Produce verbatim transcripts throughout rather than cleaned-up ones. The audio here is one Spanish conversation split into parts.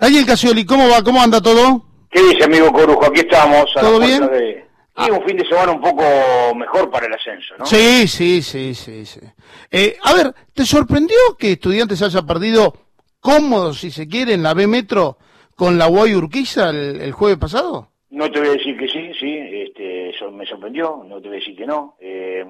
Daniel Casioli, ¿cómo va? ¿Cómo anda todo? ¿Qué dice, amigo Corujo? Aquí estamos. A ¿Todo bien? De... Ah. Y un fin de semana un poco mejor para el ascenso, ¿no? Sí, sí, sí, sí. sí. Eh, a ver, ¿te sorprendió que Estudiantes haya perdido cómodo, si se quiere, en la B Metro con la U A Y Urquiza el, el jueves pasado? No te voy a decir que sí, sí, este, eso me sorprendió, no te voy a decir que no. Eh,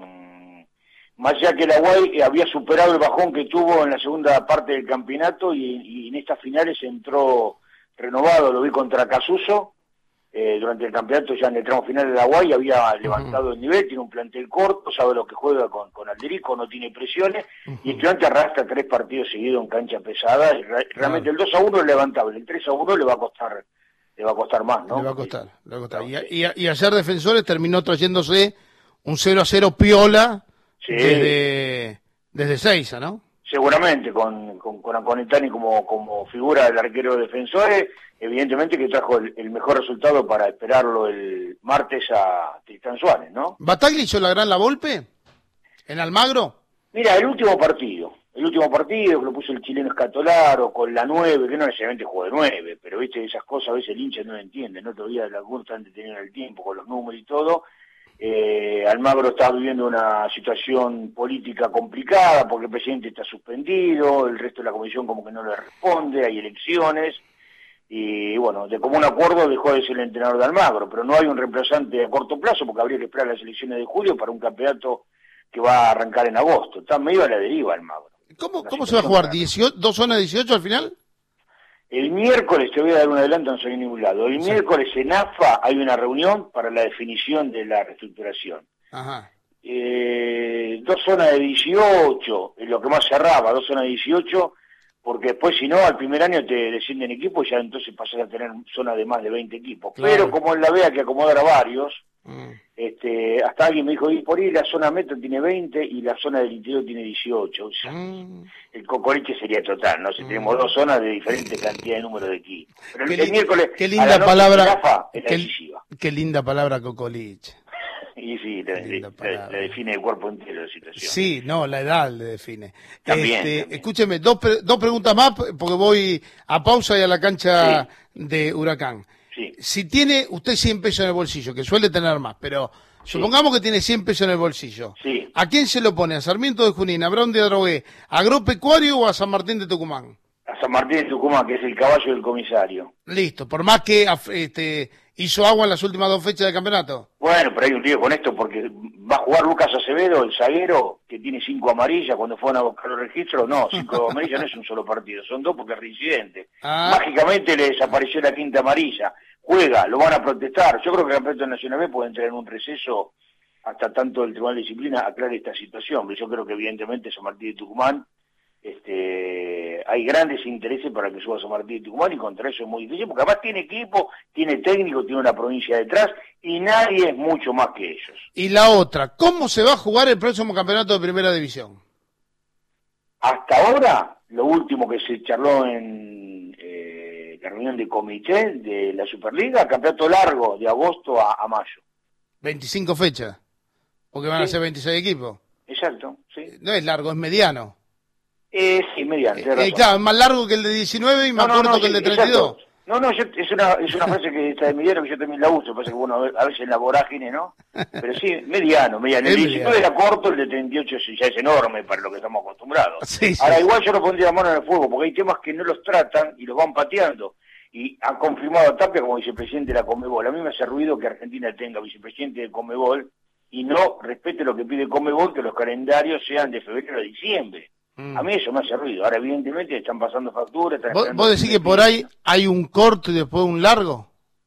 más allá que la U A Y había superado el bajón que tuvo en la segunda parte del campeonato y, y en estas finales entró renovado, lo vi contra Casuso. Eh, durante el campeonato, ya en el tramo final de la U A Y, había levantado uh-huh. el nivel, tiene un plantel corto, sabe lo que juega con, con Alderico, no tiene presiones, uh-huh. y Estudiantes arrastra tres partidos seguidos en cancha pesada, y re, realmente uh-huh. el dos a uno es levantable, el tres a uno le va a costar le va a costar más, ¿no? Le va a costar, le va a costar. Y, y, y ayer Defensores terminó trayéndose un cero a cero piola sí. desde, desde Seiza, ¿no? Seguramente, con, con, con Anconetani como, como figura del arquero de Defensores, evidentemente que trajo el, el mejor resultado para esperarlo el martes a Tristán Suárez, ¿no? ¿Bataglia hizo la gran La Volpe en Almagro? Mira, el último partido, el último partido que lo puso el chileno Escatolaro con la nueve, que no necesariamente jugó de nueve, pero viste, esas cosas a veces el hincha no lo entiende, no todavía la gusta antes de tener el tiempo con los números y todo. Eh, Almagro está viviendo una situación política complicada porque el presidente está suspendido, el resto de la comisión como que no le responde, hay elecciones y bueno, de común acuerdo dejó de ser el entrenador de Almagro, pero no hay un reemplazante a corto plazo porque habría que esperar las elecciones de julio para un campeonato que va a arrancar en agosto. Está medio a la deriva Almagro. ¿Cómo, cómo se va a jugar? ¿dieciocho, ¿Dos zonas de dieciocho al final? El miércoles, te voy a dar un adelanto, no soy en ningún lado. El sí. miércoles en A F A hay una reunión para la definición de la reestructuración. Ajá. Eh, dos zonas de dieciocho, es lo que más cerraba, dos zonas de dieciocho, porque después si no, al primer año te descienden equipos y ya entonces pasas a tener zonas de más de veinte equipos. Claro. Pero como en la B E A que acomodar a varios, mm. este, hasta alguien me dijo, y por ahí la zona metro tiene veinte y la zona del interior tiene dieciocho. O sea, mm. el Cocoliche sería total, ¿no? Si mm. tenemos dos zonas de diferente cantidad de número de equipos. Pero qué el, el miércoles, qué linda palabra, Rafa, es qué, decisiva. Qué linda palabra Cocoliche. Y sí, le, le, le define el cuerpo entero la situación. Sí, no, la edad le define. También, este, también. Escúcheme, dos, dos preguntas más, porque voy a pausa y a la cancha sí. de Huracán. Sí. Si tiene usted cien pesos en el bolsillo, que suele tener más, pero sí. supongamos que tiene cien pesos en el bolsillo. Sí. ¿A quién se lo pone? ¿A Sarmiento de Junín, a Brown de Adrogué, a Agropecuario o a San Martín de Tucumán? A San Martín de Tucumán, que es el caballo del comisario. Listo, por más que este, hizo agua en las últimas dos fechas del campeonato. Bueno, pero hay un lío con esto porque va a jugar Lucas Acevedo, el zaguero, que tiene cinco amarillas cuando fueron a buscar los registros. No, cinco amarillas no es un solo partido, son dos porque es reincidente. Ah. Mágicamente le desapareció la quinta amarilla. Juega, lo van a protestar. Yo creo que el campeonato nacional B puede entrar en un receso hasta tanto el Tribunal de Disciplina aclare esta situación. Pero yo creo que evidentemente San Martín de Tucumán, este, hay grandes intereses para que suba San Martín de Tucumán y contra eso es muy difícil, porque además tiene equipo, tiene técnico, tiene una provincia detrás y nadie es mucho más que ellos. Y la otra, ¿cómo se va a jugar el próximo campeonato de Primera División? Hasta ahora, lo último que se charló en eh, la reunión de comité de la Superliga, campeonato largo de agosto a, a mayo. veinticinco fechas, porque van sí. a ser veintiséis equipos. Exacto, sí. No es largo, es mediano. Eh, sí, mediano. Eh, eh, claro, es más largo que el de diecinueve y más no, no, corto no, que el de treinta y dos. Exacto. No, no, yo, es una es una frase que está de mediano que yo también la uso, pasa que bueno, a veces en la vorágine, ¿no? Pero sí, mediano, mediano. El diecinueve era corto, el de treinta y ocho ya es enorme para lo que estamos acostumbrados. Sí, sí, Ahora, sí. igual yo no pondría mano en el fuego, porque hay temas que no los tratan y los van pateando. Y han confirmado a Tapia como vicepresidente de la Conmebol. A mí me hace ruido que Argentina tenga vicepresidente de Conmebol y no respete lo que pide Conmebol, que los calendarios sean de febrero a diciembre. Mm. A mí eso me hace ruido. Ahora, evidentemente, están pasando facturas. Están ¿Vos, ¿Vos decís que por ahí hay un corto y después un largo?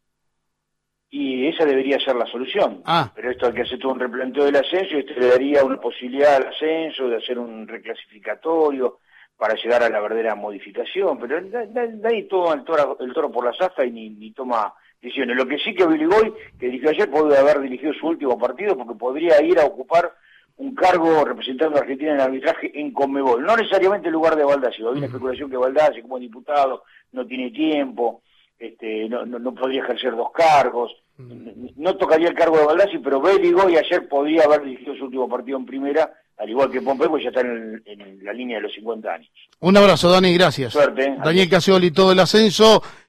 Y esa debería ser la solución. Ah. Pero esto hay que hacer todo un replanteo del ascenso y esto le daría una posibilidad al ascenso de hacer un reclasificatorio para llegar a la verdadera modificación. Pero de, de, de ahí todo el toro, el toro por las astas y ni, ni toma decisiones. Lo que sí que Billy Boy, que dirigió ayer, puede haber dirigido su último partido porque podría ir a ocupar un cargo representando a Argentina en el arbitraje en Conmebol. No necesariamente en lugar de Baldassi. Hay una especulación que Baldassi, como diputado, no tiene tiempo, este, no, no, no podría ejercer dos cargos. No tocaría el cargo de Baldassi, pero Béligo y ayer podría haber dirigido su último partido en primera al igual que Pompey, pues ya está en, en la línea de los cincuenta años. Un abrazo, Dani, gracias. Suerte. Daniel Casioli, todo el ascenso.